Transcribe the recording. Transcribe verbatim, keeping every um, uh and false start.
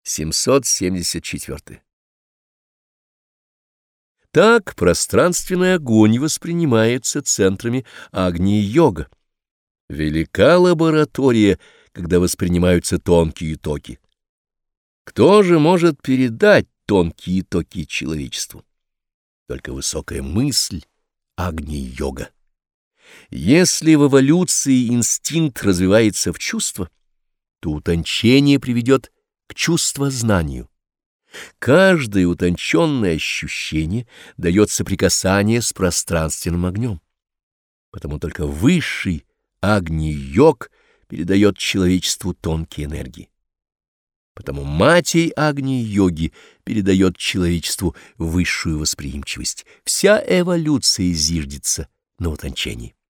семьсот семьдесят четыре. Так пространственный огонь воспринимается центрами Агни-йога. Велика лаборатория, когда воспринимаются тонкие токи. Кто же может передать тонкие токи человечеству? Только высокая мысль Агни-йога. Если в эволюции инстинкт развивается в чувство, то утончение приведет к чувствознанию. Каждое утонченное ощущение дает соприкасание с пространственным огнем. Потому только высший Агни-йог передает человечеству тонкие энергии. Потому Матерь Агни-йоги передает человечеству высшую восприимчивость. Вся эволюция зиждется на утончении.